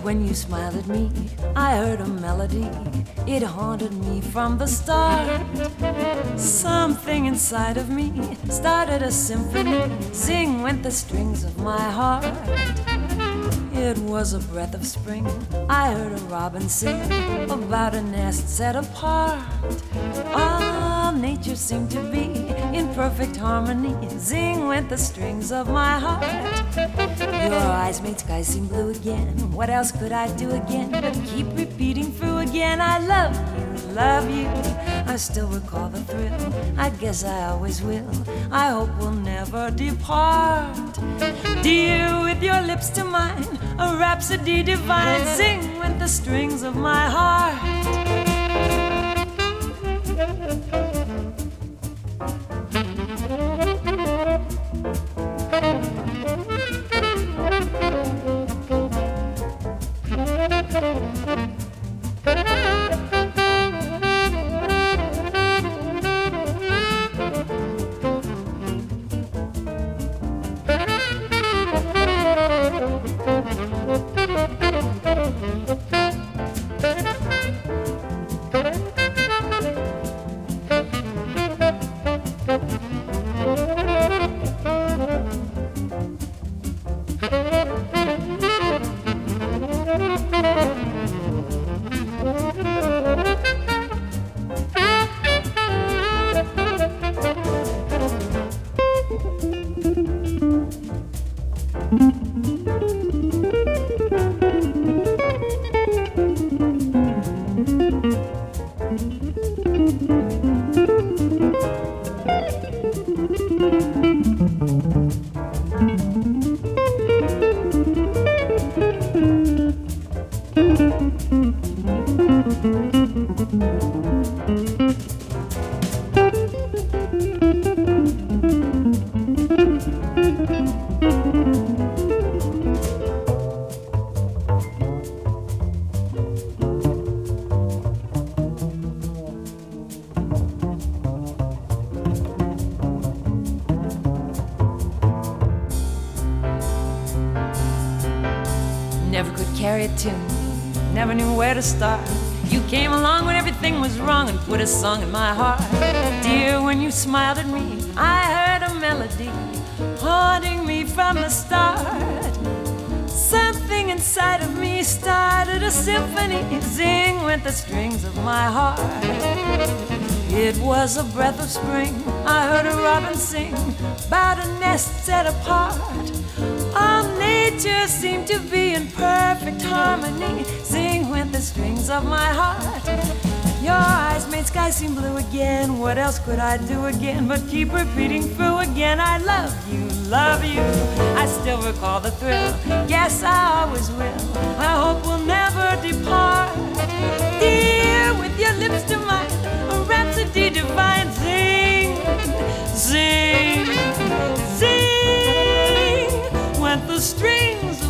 when you smiled at me, I heard a melody. It haunted me from the start. Something inside of me started a symphony. Zing went the strings of my heart. It was a breath of spring. I heard a robin sing about a nest set apart. All nature seemed to be in perfect harmony. Zing went the strings of my heart. Your eyes made sky seem blue again. What else could I do again but keep repeating through again? I love you, love you. I still recall the thrill. I guess I always will. I hope we'll never depart. Dear, with your lips to mine, a rhapsody divine. Zing went the strings of my heart. Never could carry a tune, never knew where to start. You came along when everything was wrong and put a song in my heart. Dear, when you smiled at me, I heard a melody haunting me from the start. Something inside of me started a symphony. Zing went the strings of my heart. It was a breath of spring. I heard a robin sing about a nest set apart. All nature seemed to be in perfect harmony. Zing went the strings of my heart. Your eyes made sky seem blue again. What else could I do again but keep repeating through again? I love you, love you. I still recall the thrill. Yes, I always will. I hope we'll never depart. Dear, with your lips to mine, a rhapsody divine. Zing, zing, zing went the strings